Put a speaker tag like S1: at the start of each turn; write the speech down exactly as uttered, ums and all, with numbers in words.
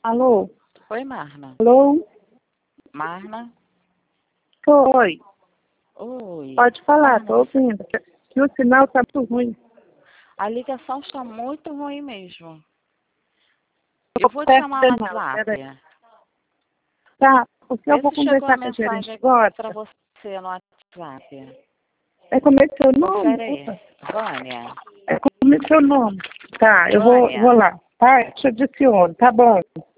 S1: Alô?
S2: Oi, Marna.
S1: Alô?
S2: Marna?
S1: Oi.
S2: Oi.
S1: Pode falar,
S2: Marna,
S1: tô ouvindo. Que o sinal tá muito ruim.
S2: a ligação está muito ruim mesmo.
S1: Tô
S2: Eu vou te
S1: perto
S2: chamar
S1: de
S2: no
S1: não,
S2: WhatsApp.
S1: peraí. Tá, porque eu
S2: Vê
S1: vou
S2: se chegou a
S1: conversar com a gerente
S2: mensagem
S1: agora.
S2: para você no WhatsApp.
S1: É como é seu nome?
S2: Confere aí. Vânia.
S1: É como é seu nome. Tá, eu vou,
S2: Vânia.
S1: vou lá. Tá, eu te adiciono, tá bom.